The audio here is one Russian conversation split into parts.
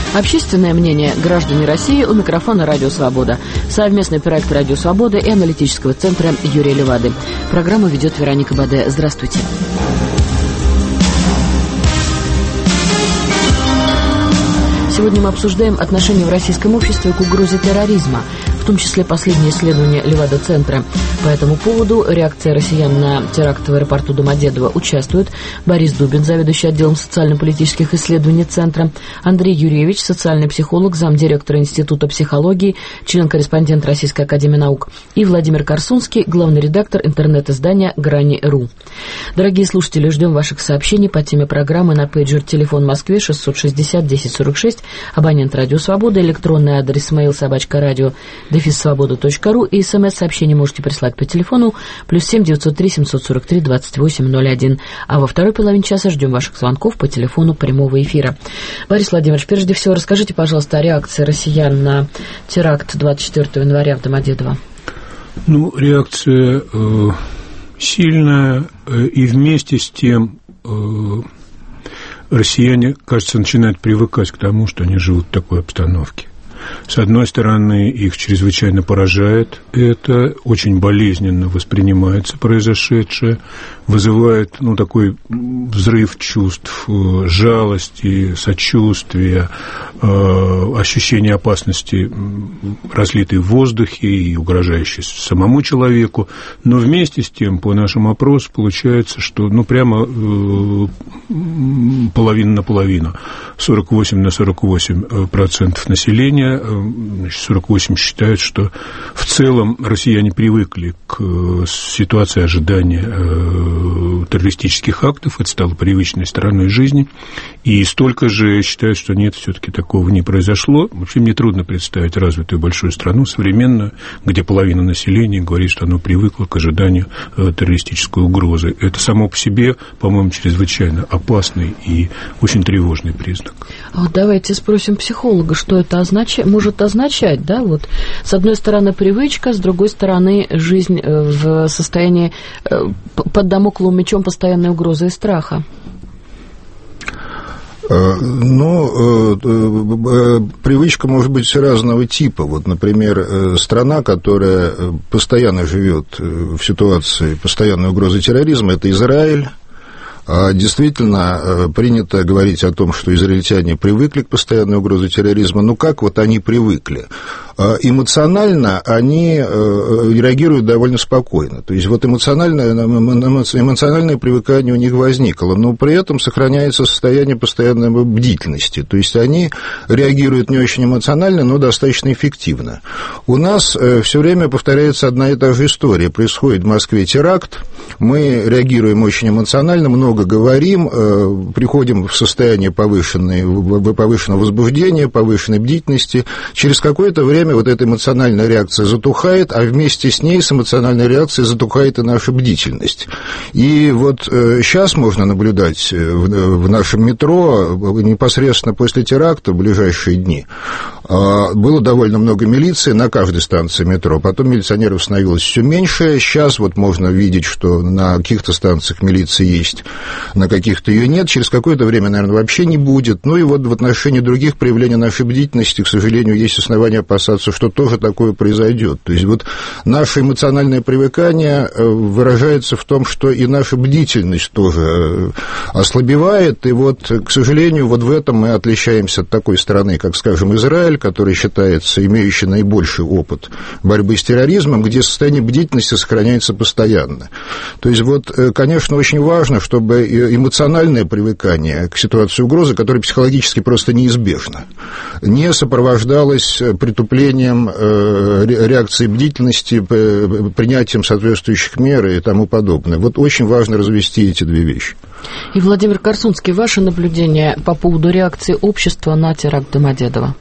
Общественное мнение граждане России. У микрофона «Радио Свобода». Совместный проект «Радио Свобода» и аналитического центра Юрия Левады. Программу ведет Вероника Баде. Здравствуйте. Сегодня мы обсуждаем отношение в российском обществе к угрозе терроризма, в том числе последние исследования Левада-центра. По этому поводу реакция россиян на теракт в аэропорту Домодедово участвуют Борис Дубин, заведующий отделом социально-политических исследований Центра, Андрей Юрьевич, социальный психолог, замдиректора Института психологии, член-корреспондент Российской академии наук, и Владимир Корсунский, главный редактор интернет-издания «Грани.ру». Дорогие слушатели, ждем ваших сообщений по теме программы на пейджер телефон в Москве 660-1046, абонент «Радио Свобода», электронный адрес mail@radio-svoboda.ru и смс-сообщение можете прислать по телефону +7 903 743 2801. А во второй половине часа ждем ваших звонков по телефону прямого эфира. Борис Владимирович, прежде всего расскажите, пожалуйста, о реакции россиян на теракт 24 января в Домодедово. Реакция сильная, и вместе с тем россияне, кажется, начинают привыкать к тому, что они живут в такой обстановке. С одной стороны, их чрезвычайно поражает это, очень болезненно воспринимается произошедшее, вызывает такой взрыв чувств, жалости, сочувствия, ощущение опасности, разлитой в воздухе и угрожающей самому человеку. Но вместе с тем, по нашему опросу, получается, что прямо половина на половину, 48% населения, 48 считают, что в целом россияне привыкли к ситуации ожидания террористических актов, это стало привычной стороной жизни, и столько же считают, что нет, все-таки такого не произошло. Вообще мне трудно представить развитую большую страну, современную, где половина населения говорит, что оно привыкло к ожиданию террористической угрозы. Это само по себе, по-моему, чрезвычайно опасный и очень тревожный признак. А вот давайте спросим психолога, что это может означать, да, с одной стороны привычка, с другой стороны жизнь в состоянии под дамокловым мечом постоянной угрозы и страха. Привычка может быть разного типа. Например, страна, которая постоянно живет в ситуации постоянной угрозы терроризма, это Израиль. Действительно, принято говорить о том, что израильтяне привыкли к постоянной угрозе терроризма. Как они привыкли? Эмоционально они реагируют довольно спокойно. То есть эмоциональное привыкание у них возникло, но при этом сохраняется состояние постоянной бдительности. То есть они реагируют не очень эмоционально, но достаточно эффективно. У нас все время повторяется одна и та же история. Происходит в Москве теракт, мы реагируем очень эмоционально, много говорим, приходим в состояние повышенного возбуждения, повышенной бдительности. Через какое-то время эта эмоциональная реакция затухает, а вместе с ней, с эмоциональной реакцией, затухает и наша бдительность. И сейчас можно наблюдать в нашем метро, непосредственно после теракта, в ближайшие дни, было довольно много милиции на каждой станции метро. Потом милиционеров становилось все меньше. Сейчас можно видеть, что на каких-то станциях милиции есть, на каких-то ее нет. Через какое-то время, наверное, вообще не будет. В отношении других проявлений нашей бдительности, к сожалению, есть основания опасаться, что тоже такое произойдет. То есть наше эмоциональное привыкание выражается в том, что и наша бдительность тоже ослабевает. И к сожалению, в этом мы отличаемся от такой страны, как, скажем, Израиль, который считается имеющий наибольший опыт борьбы с терроризмом, где состояние бдительности сохраняется постоянно. То есть конечно, очень важно, чтобы эмоциональное привыкание к ситуации угрозы, которая психологически просто неизбежна, не сопровождалось притуплением реакции бдительности, принятием соответствующих мер и тому подобное. Очень важно развести эти две вещи. И, Владимир Корсунский, ваше наблюдение по поводу реакции общества на теракт Домодедово?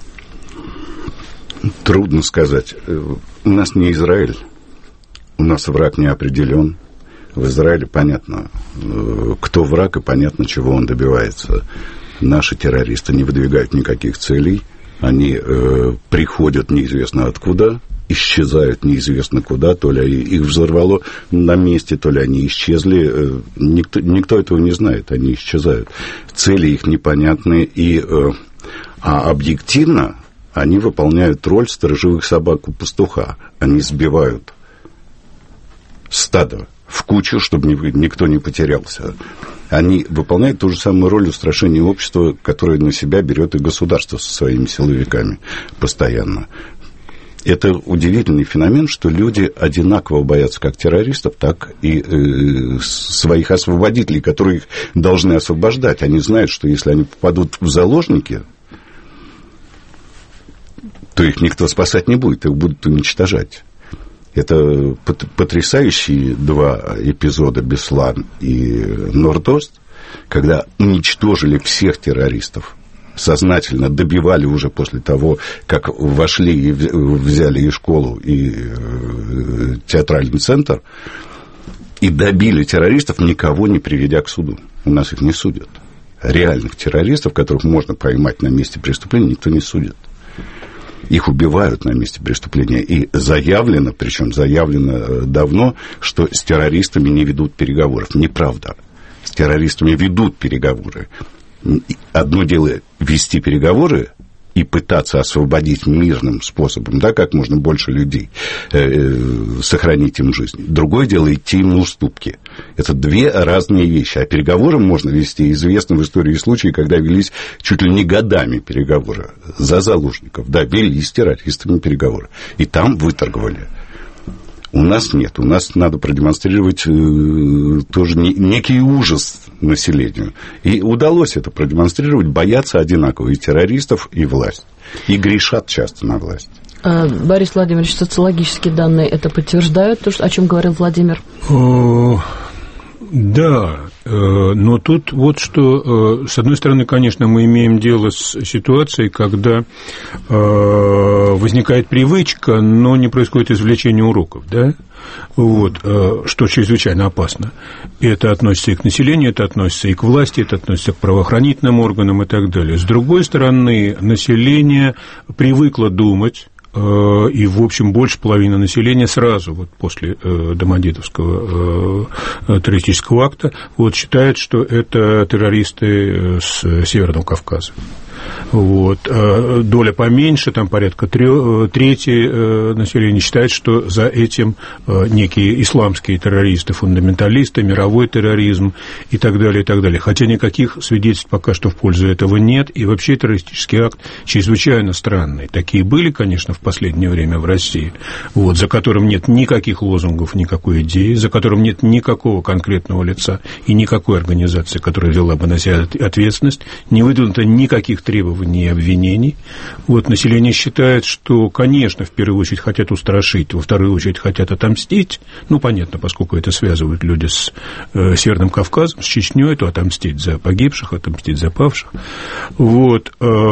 Трудно сказать. У нас не Израиль, у нас враг не определен. В Израиле понятно, кто враг, и понятно, чего он добивается. Наши террористы не выдвигают никаких целей. Они приходят неизвестно откуда, исчезают неизвестно куда, то ли их взорвало на месте, то ли они исчезли. Никто этого не знает, они исчезают. Цели их непонятны, и А объективно они выполняют роль сторожевых собак у пастуха. Они сбивают стадо в кучу, чтобы никто не потерялся. Они выполняют ту же самую роль устрашения общества, которое на себя берет и государство со своими силовиками постоянно. Это удивительный феномен, что люди одинаково боятся как террористов, так и своих освободителей, которые их должны освобождать. Они знают, что если они попадут в заложники, то их никто спасать не будет, их будут уничтожать. Это потрясающие два эпизода «Беслан» и «Норд-Ост», когда уничтожили всех террористов, сознательно добивали уже после того, как вошли и взяли и школу, и театральный центр, и добили террористов, никого не приведя к суду. У нас их не судят. Реальных террористов, которых можно поймать на месте преступления, никто не судит. Их убивают на месте преступления. И заявлено, причем заявлено давно, что с террористами не ведут переговоров. Неправда. С террористами ведут переговоры. Одно дело вести переговоры и пытаться освободить мирным способом, да, как можно больше людей, сохранить им жизнь. Другое дело идти им на уступки. Это две разные вещи. А переговоры можно вести, известно в истории случаи, когда велись чуть ли не годами переговоры за заложников. Да, вели с террористами переговоры. И там выторговали. У нас нет. У нас надо продемонстрировать тоже некий ужас населению. И удалось это продемонстрировать. Боятся одинаково и террористов, и власть. И грешат часто на власть. Борис Владимирович, социологические данные это подтверждают, то, о чем говорил Владимир? Да, но тут вот что, с одной стороны, конечно, мы имеем дело с ситуацией, когда возникает привычка, но не происходит извлечение уроков, да, вот, что чрезвычайно опасно. И это относится и к населению, это относится и к власти, это относится к правоохранительным органам и так далее. С другой стороны, население привыкло думать, и, в общем, больше половины населения сразу вот после Домодедовского террористического акта вот, считает, что это террористы с Северного Кавказа. Вот. Доля поменьше, там порядка трети населения считает, что за этим некие исламские террористы, фундаменталисты, мировой терроризм и так далее, и так далее. Хотя никаких свидетельств пока что в пользу этого нет, и вообще террористический акт чрезвычайно странный. Такие были, конечно, в последнее время в России, вот, за которым нет никаких лозунгов, никакой идеи, за которым нет никакого конкретного лица и никакой организации, которая взяла бы на себя ответственность, не выдвинуто никаких требований и обвинений. Вот, население считает, что, конечно, в первую очередь хотят устрашить, во вторую очередь хотят отомстить. Ну, понятно, поскольку это связывают люди с Северным Кавказом, с Чечней, то отомстить за погибших, отомстить за павших. Вот.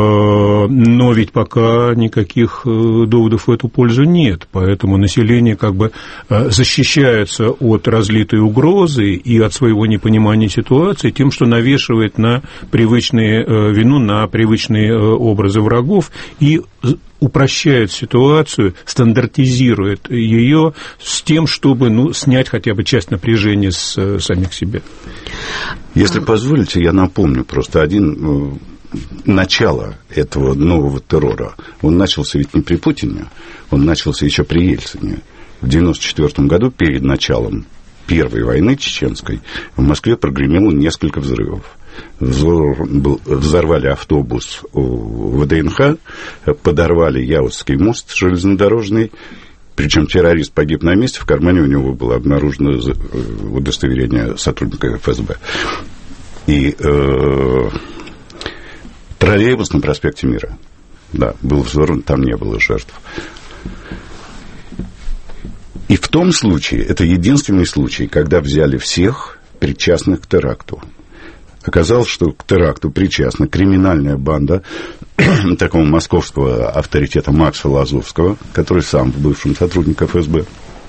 Но ведь пока никаких доводов в эту пользу нет. Поэтому население как бы защищается от разлитой угрозы и от своего непонимания ситуации тем, что навешивает на привычные вину, на привычные образы врагов и упрощает ситуацию, стандартизирует ее с тем, чтобы снять хотя бы часть напряжения с самих себя. Если позволите, я напомню просто начало этого нового террора. Он начался ведь не при Путине, он начался еще при Ельцине. В 1994 году, перед началом Первой войны чеченской, в Москве прогремело несколько взрывов. Взорвали автобус у ВДНХ, подорвали Яузский мост железнодорожный, причем террорист погиб на месте, в кармане у него было обнаружено удостоверение сотрудника ФСБ. И троллейбус на проспекте Мира, да, был взорван, там не было жертв. И в том случае, это единственный случай, когда взяли всех причастных к теракту. Оказалось, что к теракту причастна криминальная банда такого московского авторитета Макса Лазовского, который сам бывший сотрудник ФСБ.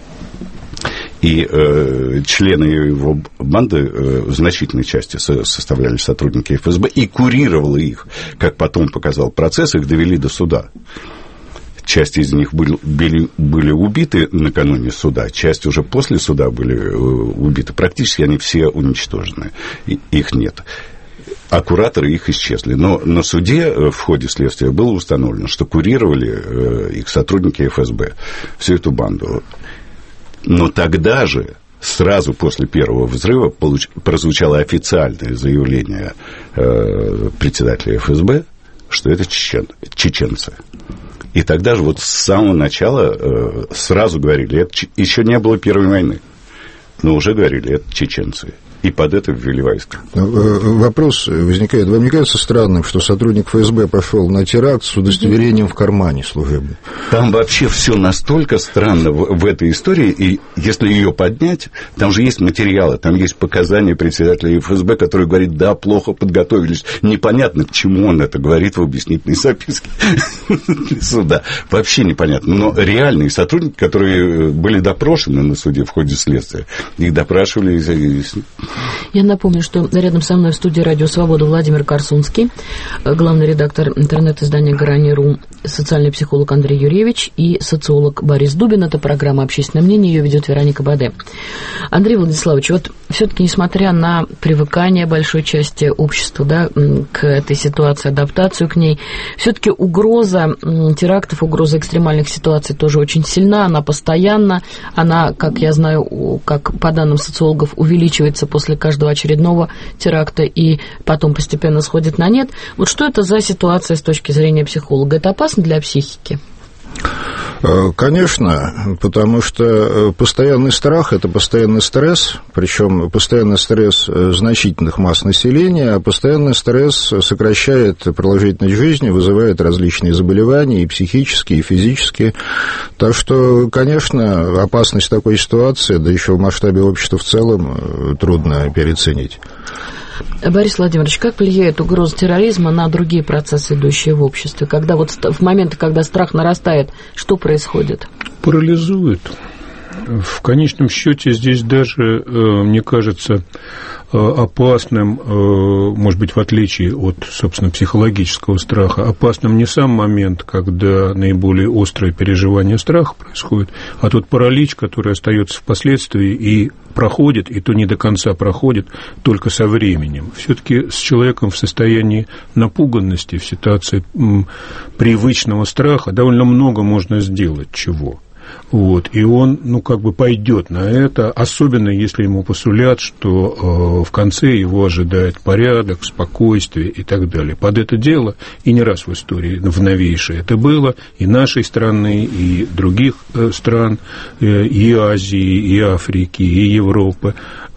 И члены его банды в значительной части составляли сотрудники ФСБ, и курировал их, как потом показал процесс, их довели до суда. Часть из них были убиты накануне суда, часть уже после суда были убиты. Практически они все уничтожены. Их нет. а кураторы их исчезли. Но на суде в ходе следствия было установлено, что курировали их сотрудники ФСБ, всю эту банду. Но тогда же, сразу после первого взрыва, прозвучало официальное заявление председателя ФСБ, что это чеченцы. И тогда же вот с самого начала сразу говорили, это еще не было Первой войны, но уже говорили, это чеченцы. И под это ввели войска. Вопрос возникает. Вам не кажется странным, что сотрудник ФСБ пошел на теракт с удостоверением в кармане служебным? Там вообще все настолько странно в этой истории, и если ее поднять, там же есть материалы, там есть показания председателя ФСБ, который говорит, да, плохо подготовились. Непонятно, к чему он это говорит в объяснительной записке суда. Вообще непонятно. Но реальные сотрудники, которые были допрошены на суде в ходе следствия, их допрашивали. Я напомню, что рядом со мной в студии «Радио Свобода» Владимир Корсунский, главный редактор интернет-издания «Грани.ру», социальный психолог Андрей Юрьевич и социолог Борис Дубин. Это программа «Общественное мнение», ее ведет Вероника Баде. Андрей Владиславович, вот все-таки, несмотря на привыкание большой части общества, да, к этой ситуации, адаптацию к ней, все-таки угроза терактов, угроза экстремальных ситуаций тоже очень сильна, она постоянна, она, как я знаю, как по данным социологов, увеличивается после каждого очередного теракта и потом постепенно сходит на нет. Вот что это за ситуация с точки зрения психолога? Это опасно для психики? Конечно, потому что постоянный страх – это постоянный стресс, причем постоянный стресс значительных масс населения, а постоянный стресс сокращает продолжительность жизни, вызывает различные заболевания, и психические, и физические. Так что, конечно, опасность такой ситуации, да еще в масштабе общества в целом, трудно переоценить. Борис Владимирович, как влияет угроза терроризма на другие процессы, идущие в обществе? Когда вот в моменты, когда страх нарастает, что происходит? Парализует. В конечном счете здесь даже, мне кажется, опасным, может быть, в отличие от, собственно, психологического страха, опасным не сам момент, когда наиболее острое переживание страха происходит, а тот паралич, который остается впоследствии и проходит, и то не до конца проходит, только со временем. Все-таки с человеком в состоянии напуганности, в ситуации привычного страха довольно много можно сделать чего. Вот, и он, пойдет на это, особенно если ему посулят, что в конце его ожидает порядок, спокойствие и так далее. Под это дело, и не раз в истории, в новейшей это было, и нашей страны, и других стран, и Азии, и Африки, и Европы,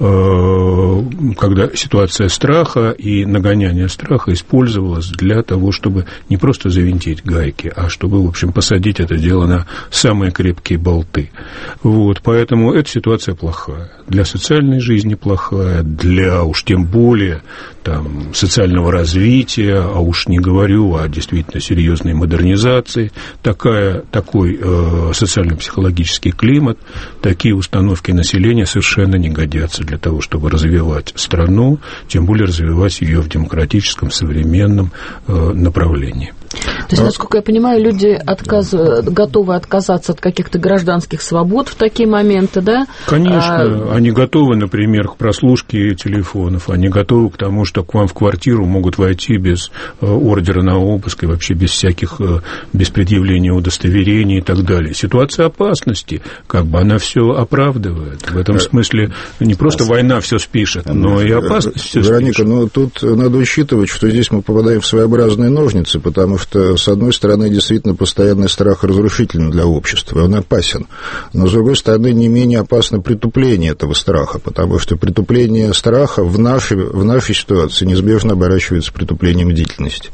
когда ситуация страха и нагоняния страха использовалась для того, чтобы не просто завинтить гайки, а чтобы, в общем, посадить это дело на самые крепкие болты. Вот, поэтому эта ситуация плохая. Для социальной жизни плохая, для уж тем более там, социального развития, а уж не говорю о действительно серьезной модернизации. Такой социально-психологический климат, такие установки населения совершенно не годятся для того, чтобы развивать страну, тем более развивать ее в демократическом, современном направлении. То есть, насколько я понимаю, люди готовы отказаться от каких-то гражданских свобод в такие моменты, да? Конечно, они готовы, например, к прослушке телефонов, они готовы к тому, что к вам в квартиру могут войти без ордера на обыск и вообще без предъявления удостоверений и так далее. Ситуация опасности, она все оправдывает. В этом смысле не просто война все спишет, но и опасность все спишет. Вероника, тут надо учитывать, что здесь мы попадаем в своеобразные ножницы, потому что, с одной стороны, действительно, постоянный страх разрушителен для общества, он опасен, но, с другой стороны, не менее опасно притупление этого страха, потому что притупление страха в нашей ситуации неизбежно оборачивается притуплением бдительности.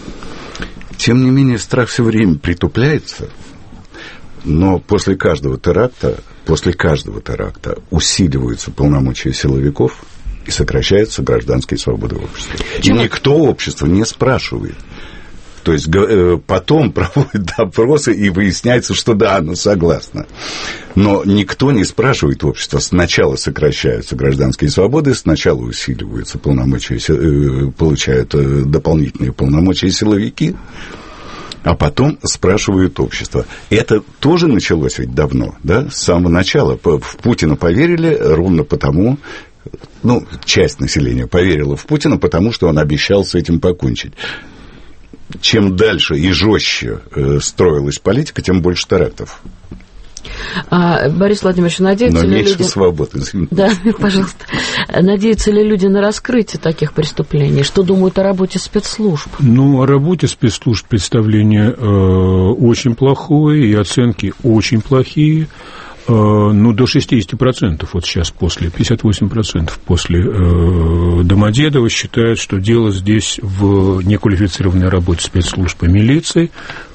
Тем не менее, страх все время притупляется, но после каждого теракта усиливаются полномочия силовиков и сокращаются гражданские свободы общества. И никто общество не спрашивает. То есть потом проводят допросы, и выясняется, что да, оно согласно. Но никто не спрашивает общество. Сначала сокращаются гражданские свободы, сначала усиливаются полномочия, получают дополнительные полномочия силовики, а потом спрашивают общество. Это тоже началось ведь давно, да, с самого начала. В Путина поверили ровно потому, часть населения поверила в Путина, потому что он обещал с этим покончить. Чем дальше и жестче строилась политика, тем больше терактов. Борис Владимирович, надеются ли люди... Но меньше свободы, извините. Да, пожалуйста. Надеются ли люди на раскрытие таких преступлений? Что думают о работе спецслужб? О работе спецслужб представление очень плохое, и оценки очень плохие. До 60%, вот сейчас 58% после Домодедова считают, что дело здесь в неквалифицированной работе спецслужб и милиции.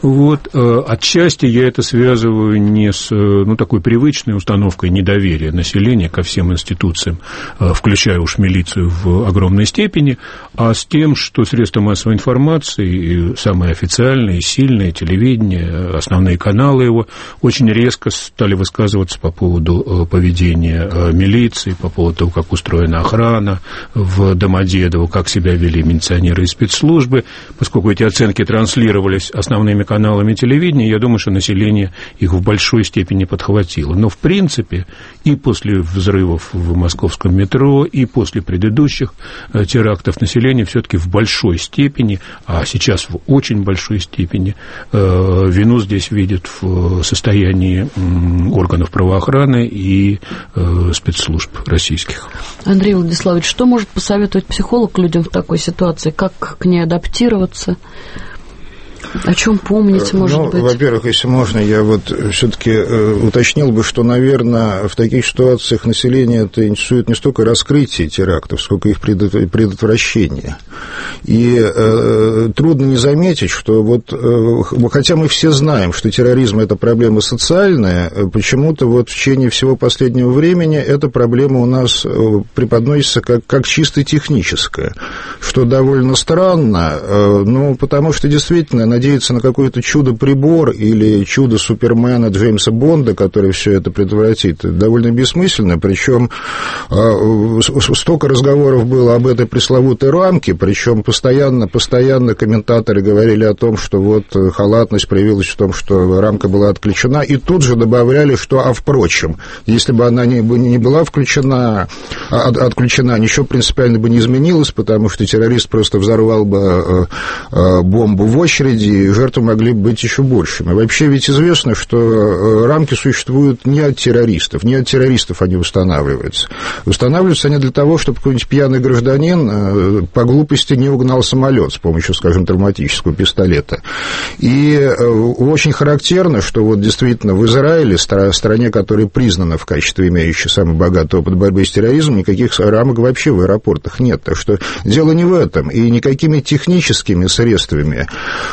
Отчасти я это связываю не с такой привычной установкой недоверия населения ко всем институциям, включая уж милицию в огромной степени, а с тем, что средства массовой информации, самые официальные, сильные, телевидение, основные каналы его, очень резко стали высказывать по поводу поведения милиции, по поводу того, как устроена охрана в Домодедово, как себя вели милиционеры и спецслужбы. Поскольку эти оценки транслировались основными каналами телевидения, я думаю, что население их в большой степени подхватило. Но, в принципе, и после взрывов в московском метро, и после предыдущих терактов население все-таки в большой степени, а сейчас в очень большой степени, вину здесь видит в состоянии органов правоохраны и спецслужб российских. Андрей Владиславович, что может посоветовать психолог людям в такой ситуации? Как к ней адаптироваться? О чем помнить, может быть? Во-первых, если можно, я все-таки уточнил бы, что, наверное, в таких ситуациях население это интересует не столько раскрытие терактов, сколько их предотвращение. И трудно не заметить, что хотя мы все знаем, что терроризм – это проблема социальная, почему-то в течение всего последнего времени эта проблема у нас преподносится как чисто техническая, что довольно странно, потому что действительно надеяться на какой-то чудо-прибор или чудо-супермена Джеймса Бонда, который все это предотвратит, довольно бессмысленно, причем столько разговоров было об этой пресловутой рамке, причем постоянно комментаторы говорили о том, что халатность проявилась в том, что рамка была отключена, и тут же добавляли, что, впрочем, если бы она не была отключена, ничего принципиально бы не изменилось, потому что террорист просто взорвал бы бомбу в очереди, и жертвы могли бы быть еще большими. Вообще ведь известно, что рамки существуют не от террористов они устанавливаются. Устанавливаются они для того, чтобы какой-нибудь пьяный гражданин по глупости не угнал самолет с помощью, скажем, травматического пистолета. И очень характерно, что действительно в Израиле, стране, которая признана в качестве имеющей самый богатый опыт борьбы с терроризмом, никаких рамок вообще в аэропортах нет. Так что дело не в этом. И никакими техническими средствами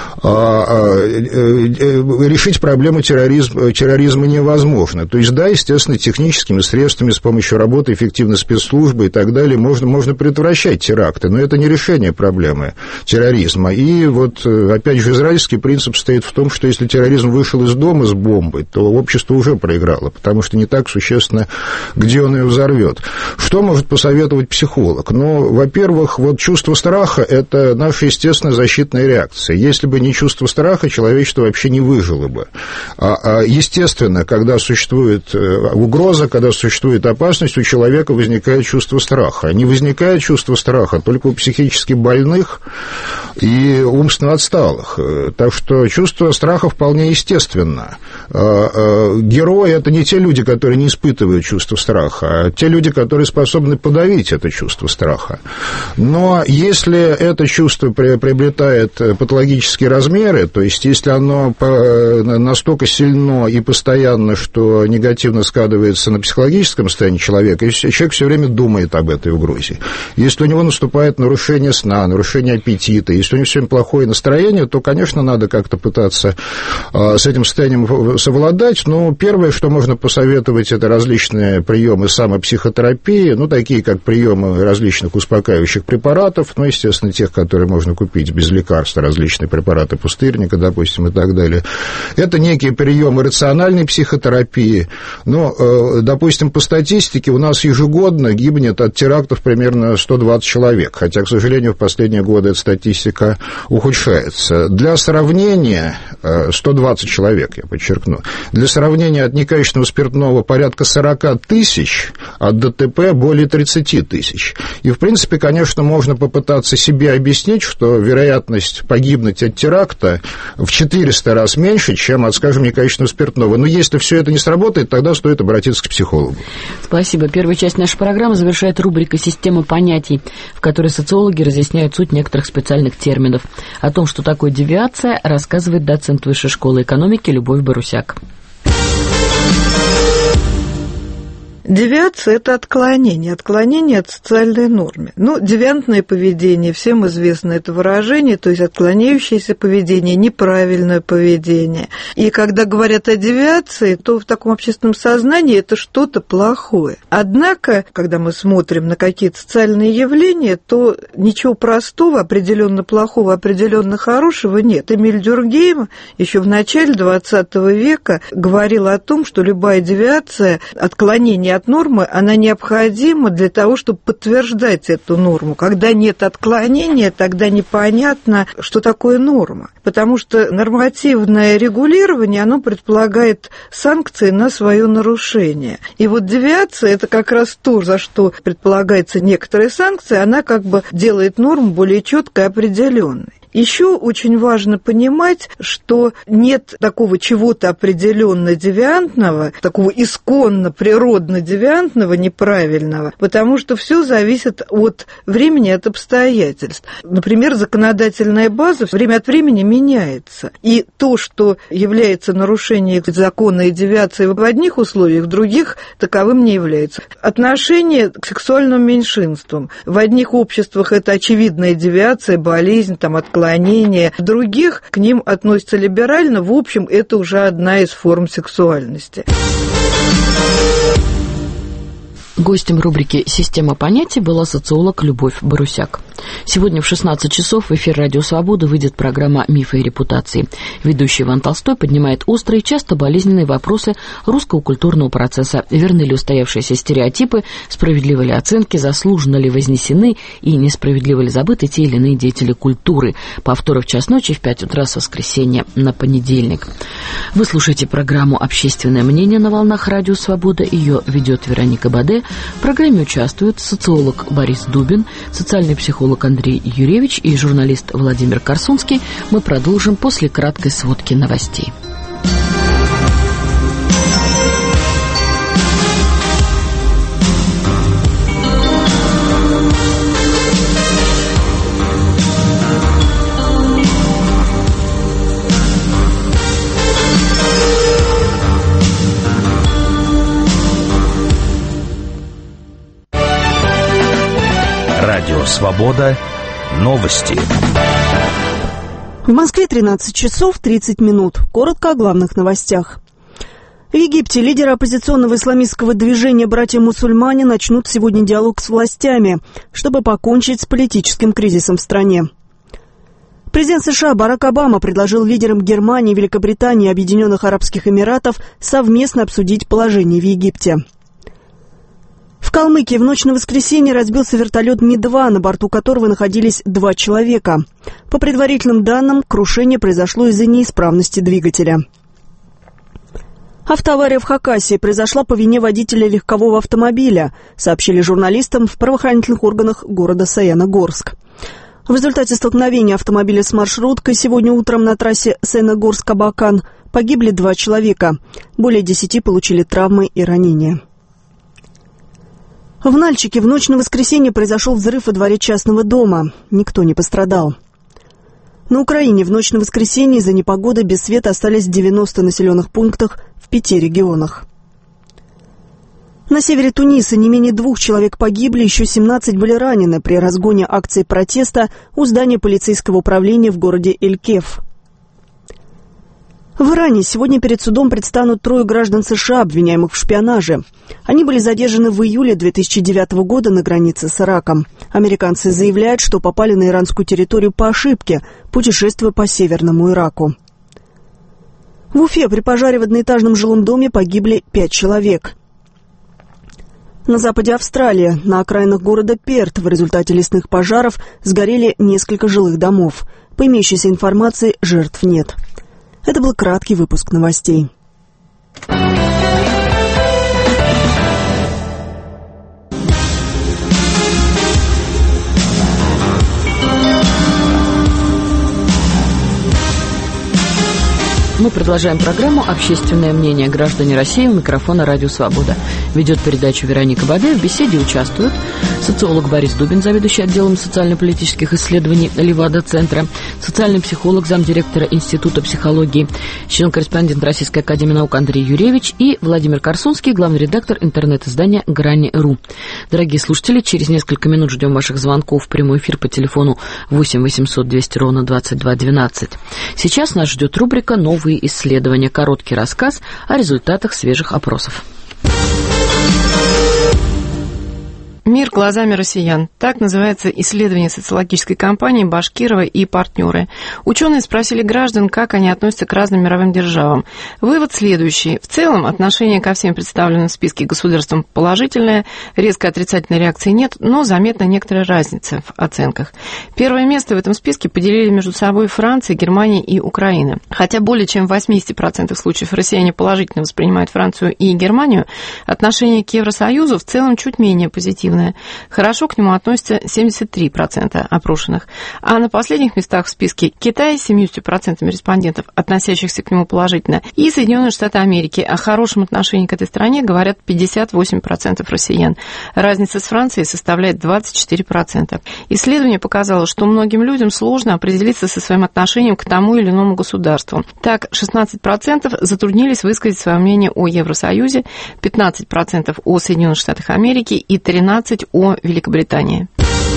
решить проблему терроризма невозможно. То есть, да, естественно, техническими средствами, с помощью работы эффективной спецслужбы и так далее можно предотвращать теракты, но это не решение проблемы терроризма. И опять же, израильский принцип стоит в том, что если терроризм вышел из дома с бомбой, то общество уже проиграло, потому что не так существенно, где он ее взорвет. Что может посоветовать психолог? Во-первых, чувство страха – это наша естественная защитная реакция. Если бы не чувство страха, человечество вообще не выжило бы. Естественно, когда существует угроза, когда существует опасность, у человека возникает чувство страха. Не возникает чувство страха только у психически больных и умственно отсталых. Так что чувство страха вполне естественно. Герои – это не те люди, которые не испытывают чувство страха, а те люди, которые способны подавить это чувство страха. Но если это чувство приобретает патологические размеры, то есть если оно настолько сильно и постоянно, что негативно складывается на психологическом состоянии человека, и человек все время думает об этой угрозе. Если у него наступает нарушение сна, нарушение аппетита, если у него все время плохое настроение, то, конечно, надо как-то пытаться с этим состоянием совладать. Но первое, что можно посоветовать, это различные приемы самопсихотерапии, такие как приемы различных успокаивающих препаратов, естественно, тех, которые можно купить без лекарства, различные препараты препараты пустырника, допустим, и так далее. Это некие приемы рациональной психотерапии. Но, допустим, по статистике у нас ежегодно гибнет от терактов примерно 120 человек, хотя, к сожалению, в последние годы эта статистика ухудшается. Для сравнения, 120 человек, я подчеркну, для сравнения от некачественного спиртного порядка 40 тысяч, от ДТП более 30 тысяч. И, в принципе, конечно, можно попытаться себе объяснить, что вероятность погибнуть от теракта в 400 раз меньше, чем от, скажем, некачественного спиртного. Но если все это не сработает, тогда стоит обратиться к психологу. Спасибо. Первая часть нашей программы завершает рубрика «Система понятий», в которой социологи разъясняют суть некоторых специальных терминов. О том, что такое девиация, рассказывает доцент Высшей школы экономики Любовь Борусяк. Девиация – это отклонение от социальной нормы. Девиантное поведение, всем известно это выражение, то есть отклоняющееся поведение, неправильное поведение. И когда говорят о девиации, то в таком общественном сознании это что-то плохое. Однако, когда мы смотрим на какие-то социальные явления, то ничего простого, определенно плохого, определенно хорошего нет. Эмиль Дюркгейм еще в начале XX века говорил о том, что любая девиация, отклонение от нормы, она необходима для того, чтобы подтверждать эту норму. Когда нет отклонения, тогда непонятно, что такое норма. Потому что нормативное регулирование, оно предполагает санкции на свое нарушение. И вот девиация – это как раз то, за что предполагается некоторые санкции, она как бы делает норму более четкой и определенной. Еще очень важно понимать, что нет такого чего-то определенно девиантного, такого исконно природно девиантного, неправильного, потому что все зависит от времени, от обстоятельств. Например, законодательная база время от времени меняется. И то, что является нарушением закона и девиацией в одних условиях, в других таковым не является. Отношение к сексуальным меньшинствам. В одних обществах это очевидная девиация, болезнь, отклонение. В других к ним относятся либерально. В общем, это уже одна из форм сексуальности. Гостем рубрики «Система понятий» была социолог Любовь Борусяк. Сегодня в 16 часов в эфир «Радио Свобода» выйдет программа «Мифы и репутации». Ведущий Иван Толстой поднимает острые, часто болезненные вопросы русского культурного процесса. Верны ли устоявшиеся стереотипы, справедливы ли оценки, заслуженно ли вознесены и несправедливо ли забыты те или иные деятели культуры. Повторы в час ночи, в 5 утра с воскресенья на понедельник. Вы слушаете программу «Общественное мнение» на волнах «Радио Свобода». Ее ведет Вероника Баде. В программе участвуют социолог Борис Дубин, социальный психолог Андрей Юревич и журналист Владимир Корсунский. Мы продолжим после краткой сводки новостей. Радио «Свобода». Новости. В Москве 13 часов 30 минут. Коротко о главных новостях. В Египте лидеры оппозиционного исламистского движения «Братья-мусульмане» начнут сегодня диалог с властями, чтобы покончить с политическим кризисом в стране. Президент США Барак Обама предложил лидерам Германии, Великобритании и Объединенных Арабских Эмиратов совместно обсудить положение в Египте. В Калмыкии в ночь на воскресенье разбился вертолет Ми-2, на борту которого находились 2 человека. По предварительным данным, крушение произошло из-за неисправности двигателя. Автоавария в Хакасии произошла по вине водителя легкового автомобиля, сообщили журналистам в правоохранительных органах города Саяногорск. В результате столкновения автомобиля с маршруткой сегодня утром на трассе Саяногорск-Абакан погибли 2 человека. Более 10 получили травмы и ранения. В Нальчике в ночь на воскресенье произошел взрыв во дворе частного дома. Никто не пострадал. На Украине в ночь на воскресенье из-за непогоды без света остались 90 населенных пунктах в 5 регионах. На севере Туниса не менее 2 человек погибли, еще 17 были ранены при разгоне акции протеста у здания полицейского управления в городе Эль-Кеф. В Иране сегодня перед судом предстанут 3 граждан США, обвиняемых в шпионаже. Они были задержаны в июле 2009 года на границе с Ираком. Американцы заявляют, что попали на иранскую территорию по ошибке, путешествуя по северному Ираку. В Уфе при пожаре в одноэтажном жилом доме погибли 5 человек. На западе Австралии, на окраинах города Перт, в результате лесных пожаров сгорели несколько жилых домов. По имеющейся информации, жертв нет. Это был краткий выпуск новостей. Мы продолжаем программу «Общественное мнение. Граждане России». У микрофона «Радио Свобода». Ведет передачу Вероника Баде. В беседе участвуют социолог Борис Дубин, заведующий отделом социально-политических исследований Левада-центра, социальный психолог, замдиректора Института психологии, член-корреспондент Российской академии наук Андрей Юревич и Владимир Корсунский, главный редактор интернет-издания «Грани.ру». Дорогие слушатели, через несколько минут ждем ваших звонков в прямой эфир по телефону 8 800 200 ровно 22 12. Сейчас нас ждет рубрика «Новые исследования», короткий рассказ о результатах свежих опросов. «Мир глазами россиян». Так называется исследование социологической компании «Башкирова и партнеры». Ученые спросили граждан, как они относятся к разным мировым державам. Вывод следующий. В целом, отношение ко всем представленным в списке государствам положительное, резко отрицательной реакции нет, но заметна некоторая разница в оценках. Первое место в этом списке поделили между собой Франция, Германия и Украина. Хотя более чем в 80% случаев россияне положительно воспринимают Францию и Германию, отношение к Евросоюзу в целом чуть менее позитивное. Хорошо к нему относятся 73% опрошенных. А на последних местах в списке Китай с 70% респондентов, относящихся к нему положительно, и Соединенные Штаты Америки. О хорошем отношении к этой стране говорят 58% россиян. Разница с Францией составляет 24%. Исследование показало, что многим людям сложно определиться со своим отношением к тому или иному государству. Так, 16% затруднились высказать свое мнение о Евросоюзе, 15% о Соединенных Штатах Америки и 13% о Великобритании.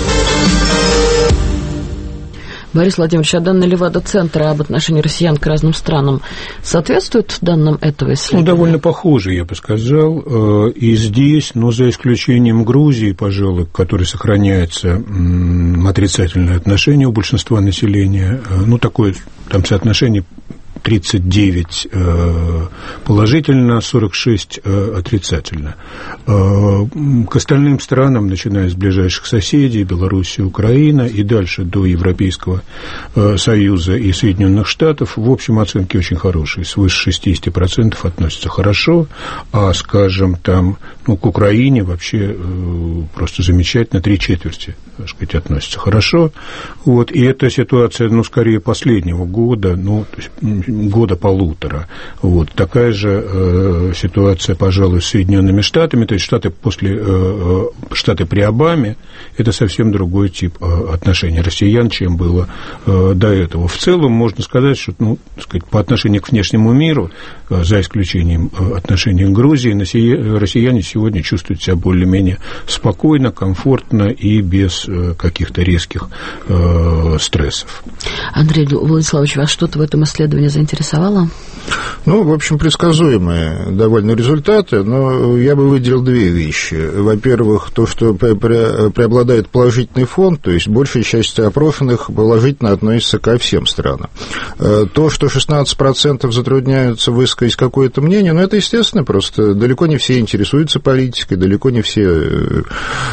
Борис Владимирович, а данные Левада-центра об отношении россиян к разным странам соответствуют данным этого исследования? Довольно похоже, я бы сказал. И здесь, но за исключением Грузии, пожалуй, к которой сохраняется отрицательное отношение у большинства населения, такое там соотношение 39 положительно, 46 отрицательно. К остальным странам, начиная с ближайших соседей, Белоруссия, Украина, и дальше до Европейского Союза и Соединенных Штатов, в общем, оценки очень хорошие. Свыше 60% относятся хорошо, а, скажем, там, к Украине вообще просто замечательно, 3/4, так сказать, относятся хорошо. И эта ситуация, скорее, последнего года, года-полутора. Такая же ситуация, пожалуй, с Соединенными Штатами, то есть Штаты при Обаме, это совсем другой тип отношений россиян, чем было до этого. В целом, можно сказать, что, по отношению к внешнему миру, за исключением отношений к Грузии, россияне сегодня чувствуют себя более-менее спокойно, комфортно и без каких-то резких стрессов. Андрей Владиславович, вас что-то в этом исследовании заинтересовало? В общем, предсказуемые довольно результаты, но я бы выделил две вещи. Во-первых, то, что преобладает положительный фон, то есть большая часть опрошенных положительно относится ко всем странам. То, что 16% затрудняются высказать какое-то мнение, это естественно, просто далеко не все интересуются политикой, далеко не все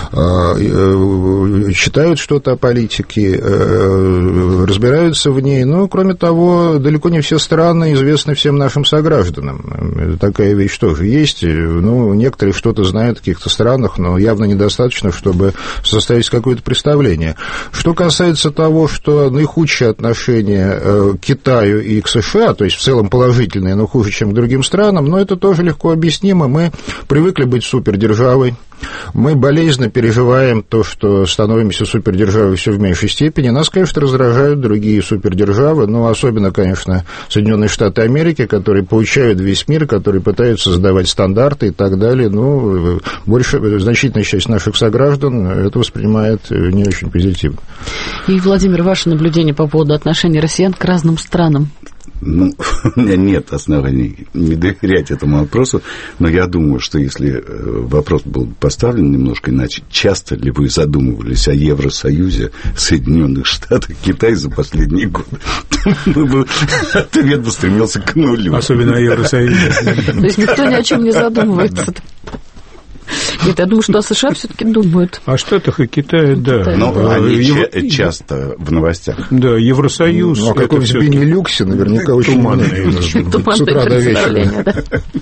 читают что-то о политике, разбираются в ней, но, кроме того, далеко не все страны известны всем нашим согражданам. Такая вещь тоже есть. Некоторые что-то знают о каких-то странах, но явно недостаточно, чтобы составить какое-то представление. Что касается того, что наихудшее отношение к Китаю и к США, то есть в целом положительное, но хуже, чем к другим странам, это тоже легко объяснимо. Мы привыкли быть супердержавой. Мы болезненно переживаем то, что становимся супердержавой все в меньшей степени. Нас, конечно, раздражают другие супердержавы, особенно, конечно, Соединенные Штаты Америки, которые получают весь мир, которые пытаются создавать стандарты и так далее. Значительная часть наших сограждан это воспринимает не очень позитивно. И, Владимир, ваше наблюдение по поводу отношений россиян к разным странам? Ну, у меня нет оснований не доверять этому вопросу, но я думаю, что если вопрос был поставлен немножко иначе, часто ли вы задумывались о Евросоюзе, Соединенных Штатах, Китае за последние годы? Ответ бы стремился к нулю. Особенно о Евросоюзе. То есть никто ни о чем не задумывается. Нет, я думаю, что о США все-таки думают. О Штатах и Китае, да. Но они часто в новостях. Да, Евросоюз. Ну, о каком-нибудь Бенилюксе наверняка очень туманное. С утра до вечера.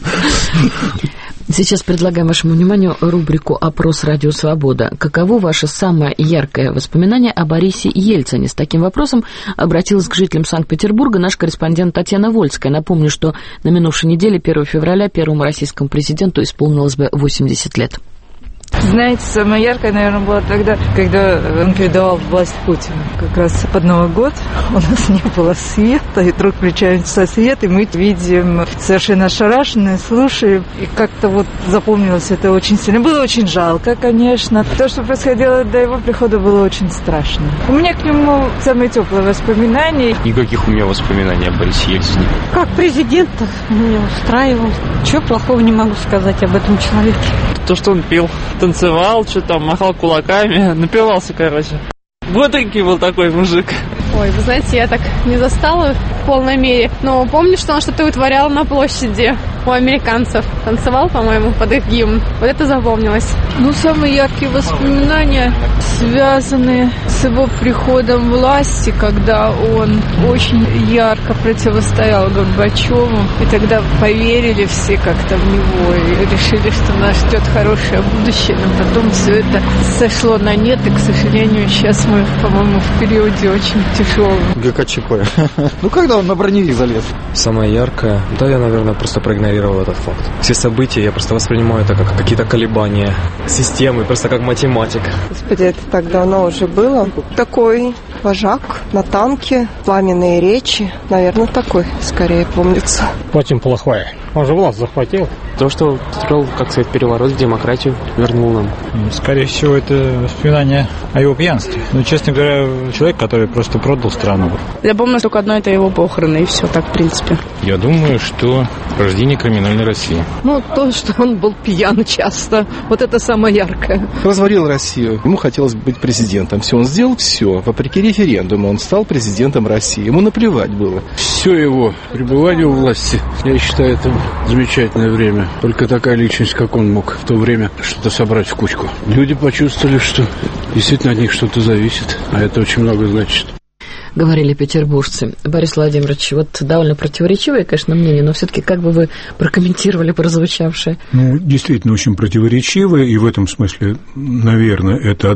Сейчас предлагаем вашему вниманию рубрику «Опрос Радио Свобода». Каково ваше самое яркое воспоминание о Борисе Ельцине? С таким вопросом обратилась к жителям Санкт-Петербурга наш корреспондент Татьяна Вольская. Напомню, что на минувшей неделе, 1 февраля, первому российскому президенту исполнилось бы 80 лет. Знаете, самое яркое, наверное, было тогда, когда он передавал власть Путину. Как раз под Новый год у нас не было света, и вдруг включается свет, и мы видим совершенно ошарашенные, слушаем, и как-то вот запомнилось это очень сильно. Было очень жалко, конечно. То, что происходило до его прихода, было очень страшно. У меня к нему самые теплые воспоминания. Никаких у меня воспоминаний о Борисе Ельцине. Как президента меня устраивал. Чего плохого не могу сказать об этом человеке. То, что он пил, танцевал, что там, махал кулаками, напивался, короче. Бодренький был такой мужик. Ой, вы знаете, я так не застала в полной мере, но помню, что он что-то вытворял на площади у американцев. Танцевал, по-моему, под их гимн. Вот это запомнилось. Ну, самые яркие воспоминания связаны с его приходом власти, когда он очень ярко противостоял Горбачеву. И тогда поверили все как-то в него и решили, что нас ждет хорошее будущее. Но потом все это сошло на нет, и, к сожалению, сейчас мы, по-моему, в периоде очень тяжелом. ГКЧП. Ну, когда он на броневик залез. Самое яркое? Да, я, наверное, просто проигнорировал этот факт. Все события я просто воспринимаю это как какие-то колебания системы, просто как математик. Господи, это так давно уже было. Такой вожак на танке, пламенные речи. Наверное, такой скорее помнится. Очень плохое. Он же власть захватил. То, что строил, как сказать, переворот в демократию, вернул нам. Скорее всего, это воспоминание о его пьянстве. Ну, честно говоря, человек, который просто продал страну. Я помню только одно, это его похороны, и все так, в принципе. Я думаю, что рождение криминальной России. Ну, то, что он был пьян часто, вот это самое яркое. Разворил Россию. Ему хотелось быть президентом. Все, он сделал все. Вопреки референдуму он стал президентом России. Ему наплевать было. Все его пребывание у власти, я считаю, это замечательное время. Только такая личность, как он, мог в то время что-то собрать в кучку. Люди почувствовали, что действительно от них что-то зависит, а это очень много значит. Говорили петербуржцы. Борис Владимирович, вот довольно противоречивое, конечно, мнение, но все-таки как бы вы прокомментировали прозвучавшее? Ну, действительно, очень противоречивое, и в этом смысле, наверное, это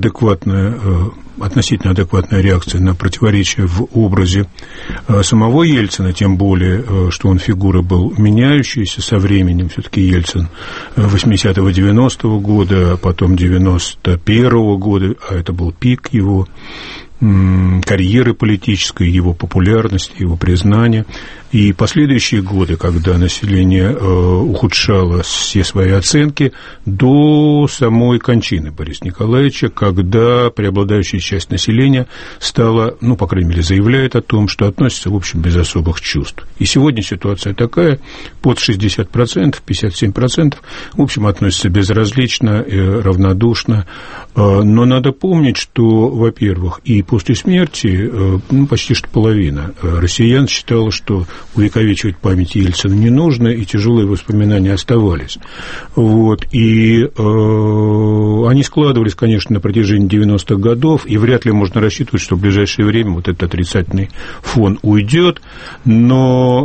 относительно адекватная реакция на противоречие в образе самого Ельцина, тем более, что он фигура был меняющаяся со временем. Все-таки Ельцин 80-го, 90-го года, а потом 91-го года, а это был пик его карьеры политической, его популярности, его признания. И последующие годы, когда население ухудшало все свои оценки, до самой кончины Бориса Николаевича, когда преобладающая часть населения стала, ну, по крайней мере, заявляет о том, что относится, в общем, без особых чувств. И сегодня ситуация такая, под 60%, 57%, в общем, относятся безразлично, равнодушно. Но надо помнить, что, во-первых, и после смерти, ну, почти что половина россиян считала, что увековечивать память Ельцина не нужно, и тяжелые воспоминания оставались. Вот. И они складывались, конечно, на протяжении 90-х годов, и вряд ли можно рассчитывать, что в ближайшее время вот этот отрицательный фон уйдет, но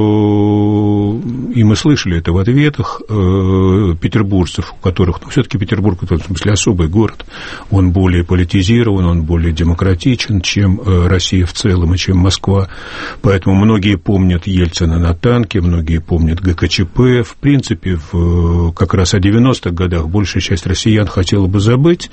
и мы слышали это в ответах петербуржцев, у которых, ну, все-таки Петербург в этом смысле особый город, он более политизирован, он более демократичен, чем Россия в целом и чем Москва, поэтому многие помнят Ельцина на танке, многие помнят ГКЧП. В принципе, как раз о 90-х годах большая часть россиян хотела бы забыть.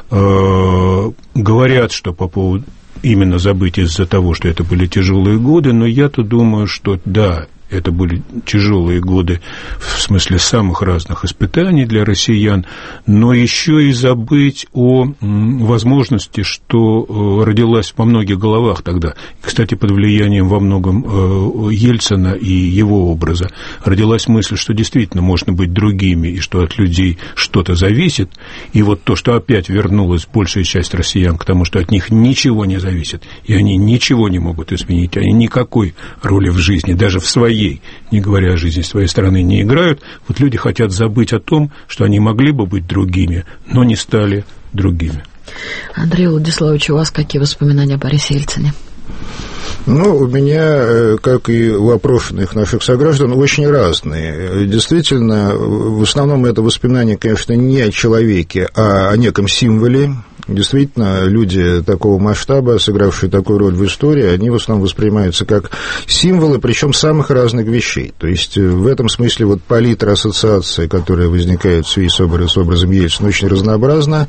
Говорят, что по поводу именно забыть из-за того, что это были тяжелые годы, но я-то думаю, что да, Это были тяжелые годы в смысле самых разных испытаний для россиян, но еще и забыть о возможности, что родилась во многих головах тогда, кстати, под влиянием во многом Ельцина и его образа, родилась мысль, что действительно можно быть другими, и что от людей что-то зависит, и вот то, что опять вернулась большая часть россиян к тому, что от них ничего не зависит, и они ничего не могут изменить, они никакой роли в жизни, даже в своей, не говоря о жизни своей страны, не играют. Вот люди хотят забыть о том, что они могли бы быть другими, но не стали другими. Андрей Владиславович, у вас какие воспоминания о Борисе Ельцине? Ну, у меня, как и у опрошенных наших сограждан, очень разные. Действительно, в основном это воспоминания, конечно, не о человеке, а о неком символе. Действительно, люди такого масштаба, сыгравшие такую роль в истории, они в основном воспринимаются как символы, причем самых разных вещей. То есть в этом смысле вот палитра ассоциаций, которые возникают в связи с образом Ельцина, очень разнообразна.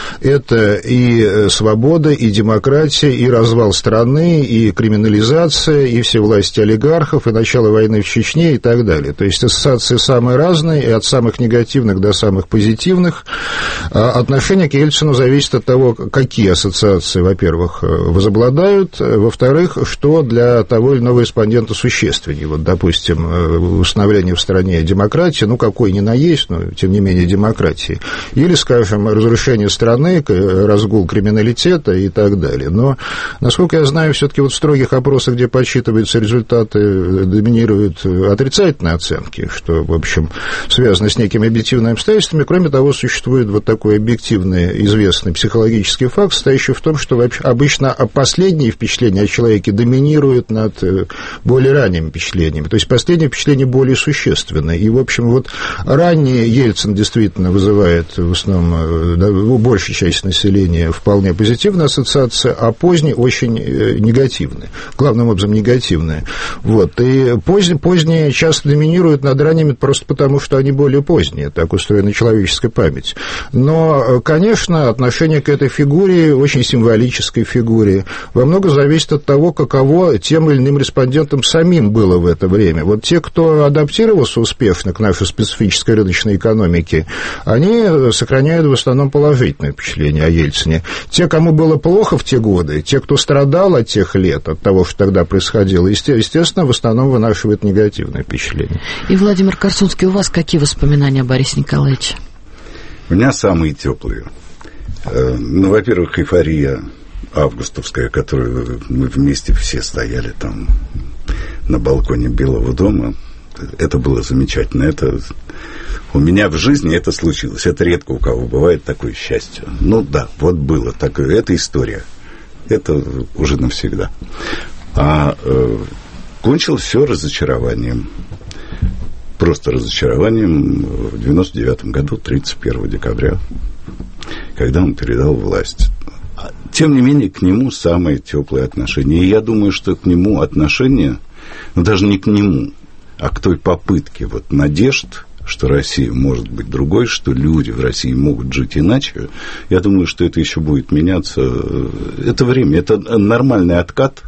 Это и свобода, и демократия, и развал страны, и криминализация, и все власти олигархов, и начало войны в Чечне и так далее. То есть ассоциации самые разные, и от самых негативных до самых позитивных. Отношение к Ельцину зависит от того, какие ассоциации, во-первых, возобладают, во-вторых, что для того или иного респондента существеннее. Вот, допустим, установление в стране демократии, ну, какой ни на есть, но, тем не менее, демократии, или, скажем, разрушение страны, разгул криминалитета и так далее. Но, насколько я знаю, все-таки вот в строгих опросах, где подсчитываются результаты, доминируют отрицательные оценки, что, в общем, связано с некими объективными обстоятельствами. Кроме того, существует вот такой объективный, известный психологический факт, состоящий в том, что обычно последние впечатления о человеке доминируют над более ранними впечатлениями. То есть последние впечатления более существенны. И, в общем, вот ранний Ельцин действительно вызывает в основном, да, у большей части населения вполне позитивные ассоциации, а поздний очень негативные. Главным образом негативные. Вот. И поздние часто доминируют над ранними просто потому, что они более поздние. Так устроена человеческая память. Но, конечно, отношение к этой фигуре, очень символической фигуре, во многом зависит от того, каково тем или иным респондентам самим было в это время. Вот те, кто адаптировался успешно к нашей специфической рыночной экономике, они сохраняют в основном положительное впечатление о Ельцине. Те, кому было плохо в те годы, те, кто страдал от тех лет, от того, что тогда происходило, естественно, в основном вынашивают негативное впечатление. И, Владимир Корсунский, у вас какие воспоминания о Борисе Николаевиче? У меня самые теплые. Ну, во-первых, эйфория августовская, которую мы вместе все стояли там на балконе Белого дома. Это было замечательно. Это у меня в жизни это случилось. Это редко у кого бывает такое счастье. Ну да, вот было такое. Это история. Это уже навсегда. А кончилось все разочарованием. Просто разочарованием в 99-м году, 31 декабря, когда он передал власть. Тем не менее, к нему самые теплые отношения. И я думаю, что к нему отношения, ну, даже не к нему, а к той попытке вот надежд, что Россия может быть другой, что люди в России могут жить иначе, я думаю, что это еще будет меняться. Это время, это нормальный откат.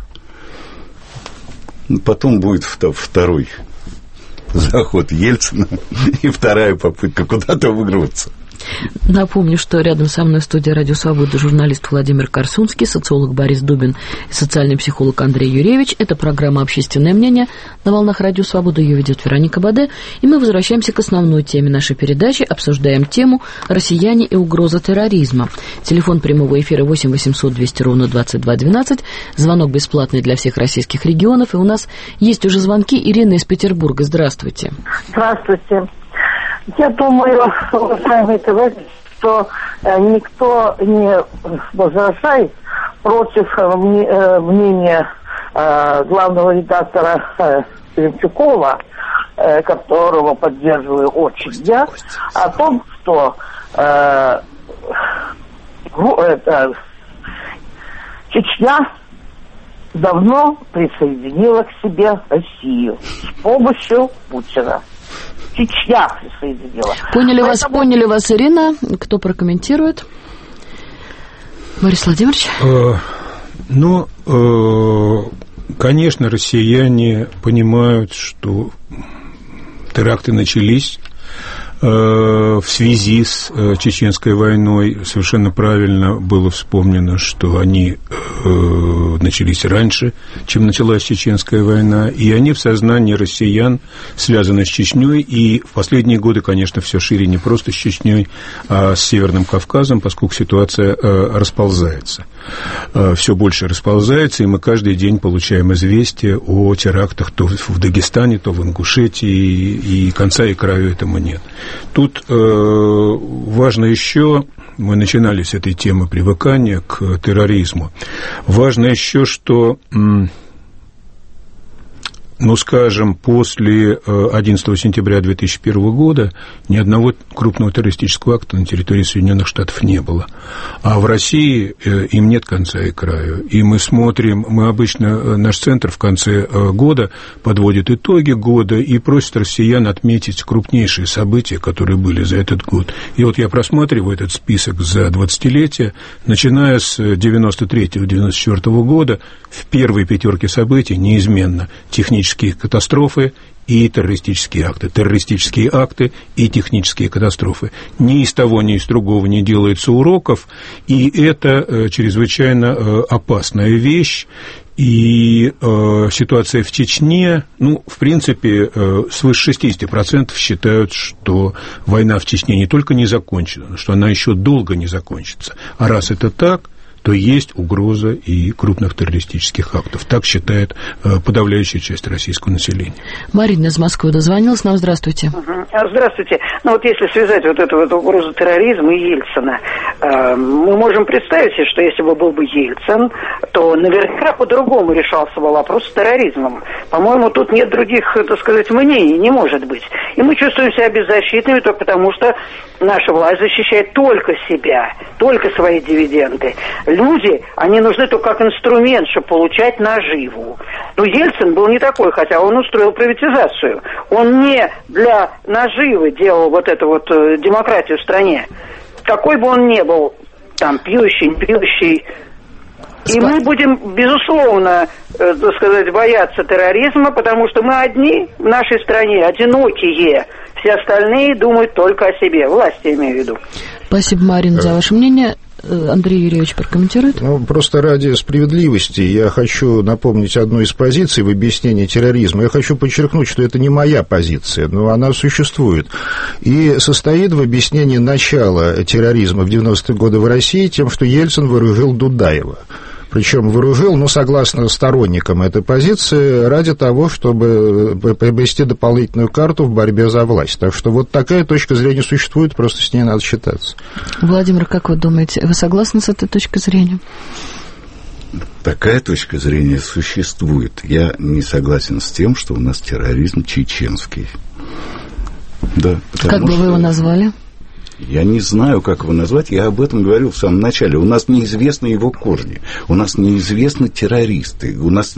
Потом будет второй заход Ельцина и вторая попытка куда-то вырваться. Напомню, что рядом со мной в студии «Радио Свобода» журналист Владимир Корсунский, социолог Борис Дубин и социальный психолог Андрей Юрьевич. Это программа «Общественное мнение» на волнах «Радио Свобода». Ее ведет Вероника Баде. И мы возвращаемся к основной теме нашей передачи. Обсуждаем тему «Россияне и угроза терроризма». Телефон прямого эфира 8 800 200 ровно 22 12. Звонок бесплатный для всех российских регионов. И у нас есть уже звонки. Ирина из Петербурга. Здравствуйте. Здравствуйте. Я думаю, уважаемые товарищи, что никто не возражает против мнения главного редактора Пенчукова, которого поддерживаю очень я, о том, что Чечня давно присоединила к себе Россию с помощью Путина. Чечня присоединила. Поняли вас, Ирина. Кто прокомментирует? Борис Владимирович? Конечно, россияне понимают, что теракты начались в связи с Чеченской войной. Совершенно правильно было вспомнено, что они начались раньше, чем началась Чеченская война, и они в сознании россиян связаны с Чечней, и в последние годы, конечно, все шире не просто с Чечней, а с Северным Кавказом, поскольку ситуация расползается. Все больше расползается, и мы каждый день получаем известия о терактах то в Дагестане, то в Ингушетии, и конца и краю этому нет. Тут важно еще, мы начинали с этой темы привыкания к терроризму, важно еще, что, ну, скажем, после 11 сентября 2001 года ни одного крупного террористического акта на территории Соединенных Штатов не было. А в России им нет конца и краю. И мы смотрим, мы обычно, наш центр в конце года подводит итоги года и просит россиян отметить крупнейшие события, которые были за этот год. И вот я просматриваю этот список за 20-летие, начиная с 93-94 года, в первой пятерке событий неизменно технические катастрофы и террористические акты и технические катастрофы. Ни из того, ни из другого не делается уроков, и это чрезвычайно опасная вещь. И ситуация в Чечне, ну, в принципе, свыше 60% считают, что война в Чечне не только не закончена, что она еще долго не закончится. А раз это так, то есть угроза и крупных террористических актов. Так считает подавляющая часть российского населения. Марина из Москвы дозвонилась нам. Здравствуйте. Здравствуйте. Ну вот если связать вот эту вот угрозу терроризма и Ельцина, мы можем представить себе, что если бы был бы Ельцин, то наверняка по-другому решался бы вопрос с терроризмом. По-моему, тут нет других, так сказать, мнений, не может быть. И мы чувствуем себя беззащитными только потому, что наша власть защищает только себя, только свои дивиденды. Люди, они нужны только как инструмент, чтобы получать наживу. Но Ельцин был не такой, хотя он устроил приватизацию. Он не для наживы делал вот эту вот демократию в стране. Какой бы он ни был, там, пьющий, не пьющий. И мы будем, безусловно, так сказать, бояться терроризма, потому что мы одни в нашей стране, одинокие. Все остальные думают только о себе. Власти, я имею в виду. Спасибо, Марина, за ваше мнение. Андрей Юрьевич прокомментирует? Ну, просто ради справедливости я хочу напомнить одну из позиций в объяснении терроризма. Я хочу подчеркнуть, что это не моя позиция, но она существует. И состоит в объяснении начала терроризма в 90-е годы в России тем, что Ельцин вооружил Дудаева. Причем вооружил, ну, согласно сторонникам этой позиции, ради того, чтобы приобрести дополнительную карту в борьбе за власть. Так что вот такая точка зрения существует, просто с ней надо считаться. Владимир, как вы думаете, вы согласны с этой точкой зрения? Такая точка зрения существует. Я не согласен с тем, что у нас терроризм чеченский. Да, как бы вы его назвали? Я не знаю, как его назвать, я об этом говорил в самом начале. У нас неизвестны его корни, у нас неизвестны террористы, у нас...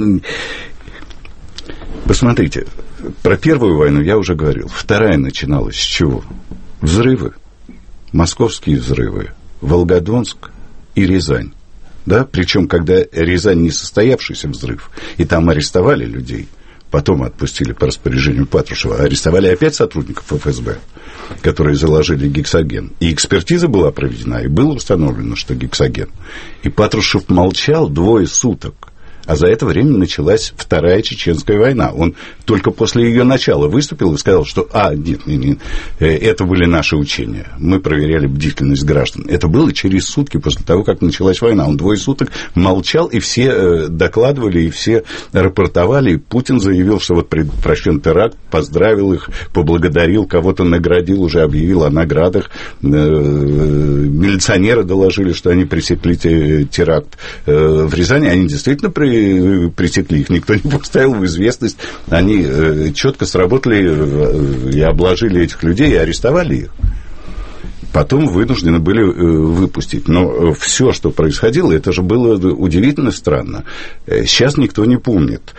Посмотрите, про Первую войну я уже говорил. Вторая начиналась с чего? Взрывы, московские взрывы, Волгодонск и Рязань. Да? Причем, когда Рязань не состоявшийся взрыв, и там арестовали людей, потом отпустили по распоряжению Патрушева, арестовали опять сотрудников ФСБ, которые заложили гексоген. И экспертиза была проведена, и было установлено, что гексоген. И Патрушев молчал 2 суток. А за это время началась Вторая Чеченская война. Он только после ее начала выступил и сказал, что нет, это были наши учения. Мы проверяли бдительность граждан. Это было через сутки после того, как началась война. Он 2 суток молчал, и все докладывали, и все рапортовали. И Путин заявил, что вот предотвращен теракт, поздравил их, поблагодарил, кого-то наградил, уже объявил о наградах. Милиционеры доложили, что они пресекли теракт в Рязани. Они действительно пресекли, их никто не поставил в известность. Они четко сработали и обложили этих людей, и арестовали их. Потом вынуждены были выпустить. Но все, что происходило, это же было удивительно странно. Сейчас никто не помнит.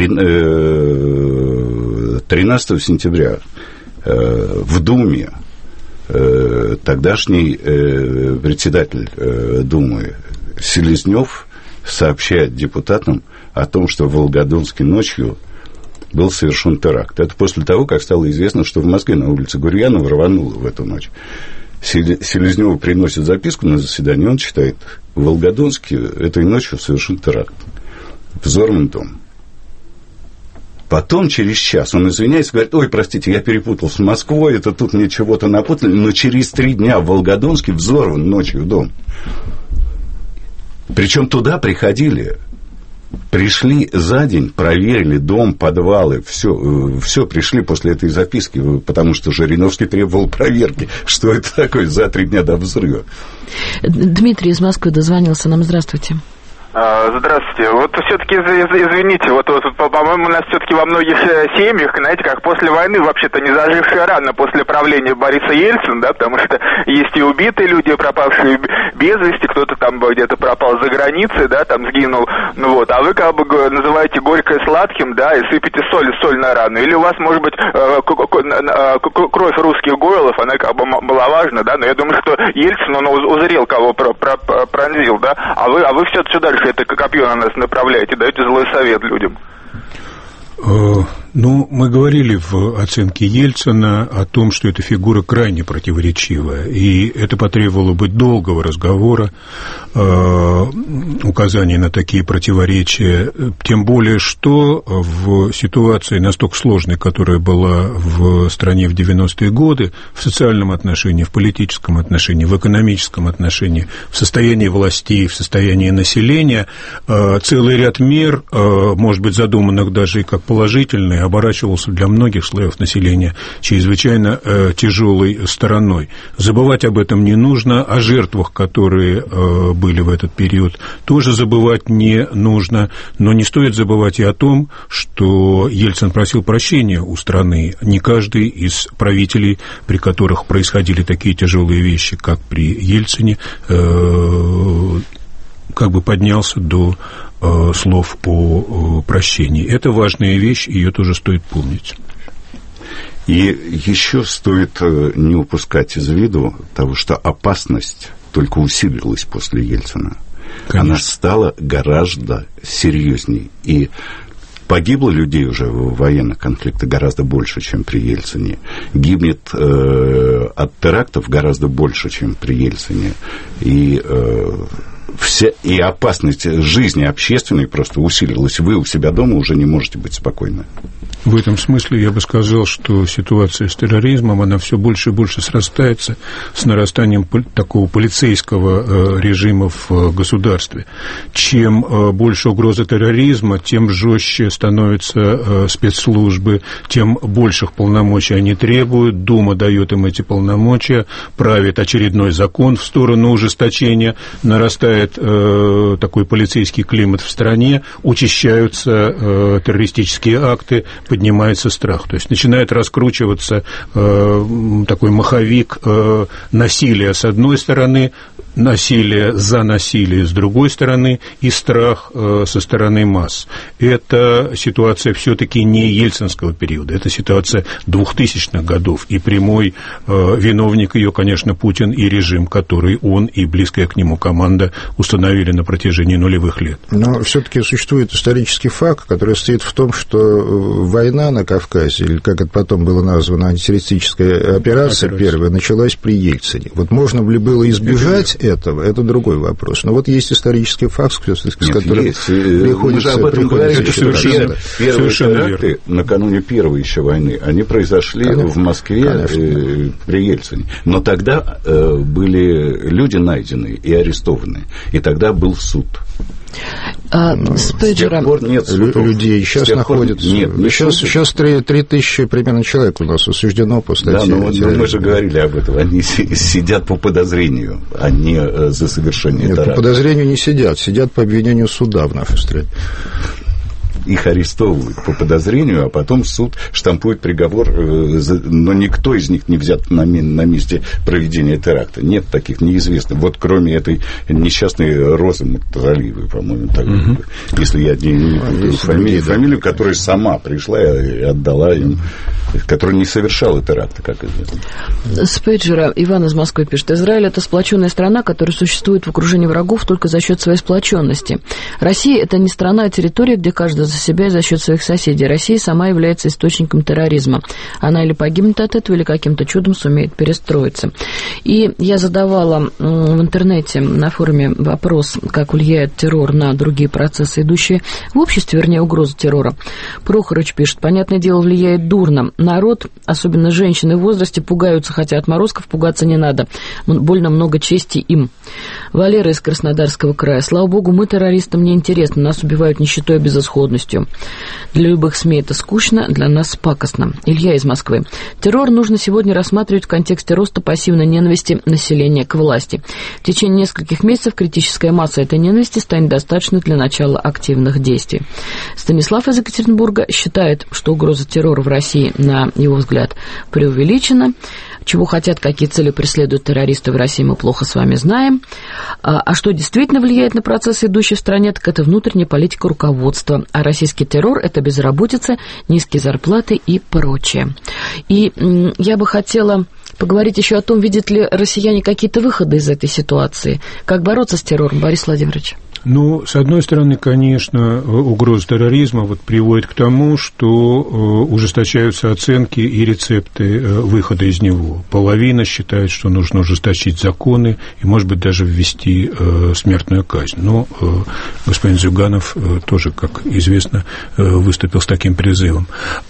13 сентября в Думе тогдашний председатель Думы Селезнёв сообщает депутатам о том, что в Волгодонске ночью был совершен теракт. Это после того, как стало известно, что в Москве на улице Гурьянова рвануло в эту ночь. Селезнёву приносит записку на заседание, он читает: в Волгодонске этой ночью совершен теракт. Взорван дом. Потом, через час, он извиняется, говорит: ой, простите, я перепутал с Москвой, это тут мне чего-то напутали, но через 3 дня в Волгодонске взорван ночью дом. Причем туда пришли за день, проверили дом, подвалы, все пришли после этой записки, потому что Жириновский требовал проверки, что это такое за 3 дня до взрыва. Дмитрий из Москвы дозвонился нам. Здравствуйте. Здравствуйте. Вот все-таки, извините, вот по-моему, у нас все-таки во многих семьях, знаете, как после войны вообще-то не зажившая рана после правления Бориса Ельцина, да, потому что есть и убитые люди, пропавшие без вести, кто-то там где-то пропал за границей, да, там сгинул, ну вот, а вы как бы называете горькое сладким, да, и сыпете соль на рану. Или у вас, может быть, кровь русских гойлов, она как бы маловажна, да, но я думаю, что Ельцин, он узрел, кого пронзил, да, а вы все дальше это копье на нас направляете, даете злой совет людям. Ну, мы говорили в оценке Ельцина о том, что эта фигура крайне противоречивая, и это потребовало бы долгого разговора, указаний на такие противоречия, тем более, что в ситуации настолько сложной, которая была в стране в 90-е годы, в социальном отношении, в политическом отношении, в экономическом отношении, в состоянии властей, в состоянии населения, целый ряд мер, может быть, задуманных даже и как положительные, оборачивался для многих слоев населения чрезвычайно тяжелой стороной. Забывать об этом не нужно, о жертвах, которые были в этот период, тоже забывать не нужно, но не стоит забывать и о том, что Ельцин просил прощения у страны. Не каждый из правителей, при которых происходили такие тяжелые вещи, как при Ельцине, как бы поднялся до слов о прощении. Это важная вещь, ее тоже стоит помнить. И еще стоит не упускать из виду того, что опасность только усилилась после Ельцина. Конечно. Она стала гораздо серьезней. И погибло людей уже в военных конфликтах гораздо больше, чем при Ельцине. Гибнет от терактов гораздо больше, чем при Ельцине. И опасность жизни общественной просто усилилась. Вы у себя дома уже не можете быть спокойны. В этом смысле я бы сказал, что ситуация с терроризмом, она все больше и больше срастается с нарастанием такого полицейского режима в государстве. Чем больше угроза терроризма, тем жестче становятся спецслужбы, тем больших полномочий они требуют, Дума дает им эти полномочия, правит очередной закон в сторону ужесточения, нарастает такой полицейский климат в стране, учащаются террористические акты, поднимается страх. То есть начинает раскручиваться такой маховик насилия с одной стороны, насилие за насилие с другой стороны и страх со стороны масс. Это ситуация все-таки не ельцинского периода, это ситуация 2000-х годов, и прямой виновник ее, конечно, Путин и режим, который он и близкая к нему команда установили на протяжении нулевых лет. Но все-таки существует исторический факт, который стоит в том, что война на Кавказе, или как это потом было названо, антитеррористическая операция первая, началась при Ельцине. Вот можно ли было избежать этого, это другой вопрос. Но вот есть исторический факт, с которым приходится... Первые теракты накануне первой еще войны, они произошли в Москве при Ельцине. Но тогда были люди найдены и арестованы. И тогда был суд. С пейджером нет людей сейчас находятся. Сейчас 3000 примерно человек у нас осуждено по статье. Да, но мы же говорили об этом. Они сидят по подозрению, а не за совершение теракта. По подозрению не сидят по обвинению суда в нашей стране. их арестовывают по подозрению, а потом суд штампует приговор, но никто из них не взят на месте проведения теракта. Нет таких, неизвестных. Вот кроме этой несчастной Розы Муртазалиевой, по-моему, так, если я не путаю фамилию, которая сама пришла и отдала им, которая не совершала теракта, как известно. С пейджера Иван из Москвы пишет: Израиль — это сплоченная страна, которая существует в окружении врагов только за счет своей сплоченности. Россия — это не страна, а территория, где каждый за себя и за счет своих соседей. Россия сама является источником терроризма. Она или погибнет от этого, или каким-то чудом сумеет перестроиться. И я задавала в интернете на форуме вопрос, как влияет террор на другие процессы, идущие в обществе, вернее, угроза террора. Прохорович пишет: понятное дело, влияет дурно. Народ, особенно женщины в возрасте, пугаются, хотя отморозков пугаться не надо. Больно много чести им. Валера из Краснодарского края: слава богу, мы террористам не интересны, нас убивают нищетой и безысходностью. Для любых СМИ это скучно, для нас пакостно. Илья из Москвы: террор нужно сегодня рассматривать в контексте роста пассивной ненависти населения к власти. В течение нескольких месяцев критическая масса этой ненависти станет достаточной для начала активных действий. Станислав из Екатеринбурга считает, что угроза террора в России, на его взгляд, преувеличена. Чего хотят, какие цели преследуют террористы в России, мы плохо с вами знаем. А что действительно влияет на процессы, идущие в стране, так это внутренняя политика руководства. А российский террор – это безработица, низкие зарплаты и прочее. И я бы хотела поговорить еще о том, видят ли россияне какие-то выходы из этой ситуации. Как бороться с террором, Борис Владимирович? Ну, с одной стороны, конечно, угроза терроризма приводит к тому, что ужесточаются оценки и рецепты выхода из него. Половина считает, что нужно ужесточить законы и, может быть, даже ввести смертную казнь. Но господин Зюганов тоже, как известно, выступил с таким призывом.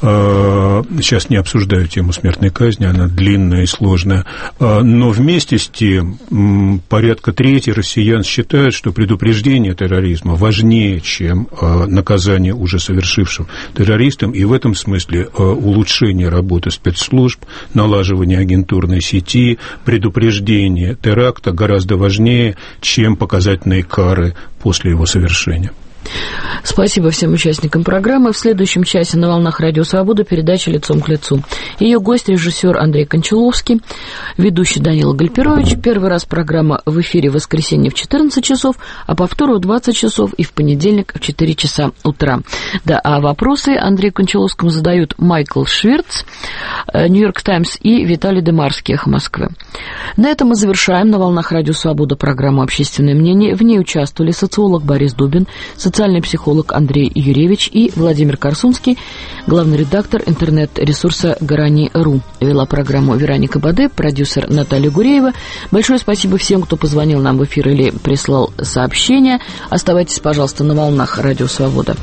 Сейчас не обсуждаю тему смертной казни, она длинная и сложная. Но вместе с тем порядка трети россиян считают, что предупреждение терроризма важнее, чем наказание уже совершившим террористам, и в этом смысле улучшение работы спецслужб, налаживание агентурной сети, предупреждение теракта гораздо важнее, чем показательные кары после его совершения. Спасибо всем участникам программы. В следующем часе на волнах Радио Свобода передача «Лицом к лицу». Ее гость — режиссер Андрей Кончаловский, ведущий Данила Гальперович. Первый раз программа в эфире в воскресенье в 14 часов, а повтору в 20 часов и в понедельник в 4 часа утра. Да, а вопросы Андрею Кончаловскому задают Майкл Швирц, Нью-Йорк Таймс, и Виталий Демарский, «Эхо Москвы». На этом мы завершаем на волнах Радио Свобода программу «Общественное мнение». В ней участвовали социолог Борис Дубин, социальный психолог Андрей Юревич и Владимир Корсунский, главный редактор интернет-ресурса Гарани.ру. Вела программу Вероника Баде, продюсер Наталья Гуреева. Большое спасибо всем, кто позвонил нам в эфир или прислал сообщения. Оставайтесь, пожалуйста, на волнах Радио Свобода.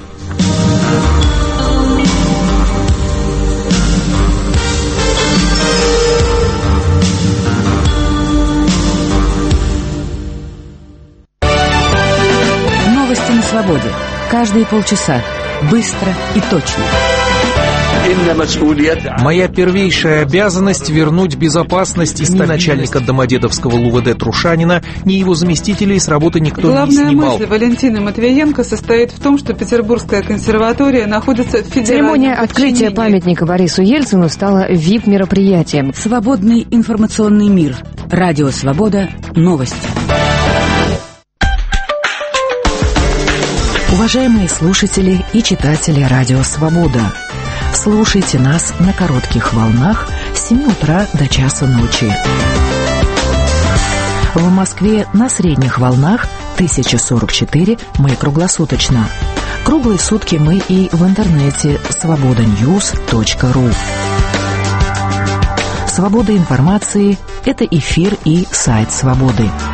Свободе. Каждые полчаса. Быстро и точно. Моя первейшая обязанность — вернуть безопасность, и ни начальника Домодедовского ЛУВД Трушанина, ни его заместителей с работы никто не снимал. Главная мысль Валентины Матвиенко состоит в том, что Петербургская консерватория находится в федеральном Церемония открытия памятника Борису Ельцину стала VIP-мероприятием. Свободный информационный мир. Радио Свобода. Новости. Уважаемые слушатели и читатели Радио Свобода, слушайте нас на коротких волнах с 7 утра до часа ночи. В Москве на средних волнах 1044 мы круглосуточно. Круглые сутки мы и в интернете svobodanews.ru. Свобода информации – это эфир и сайт Свободы.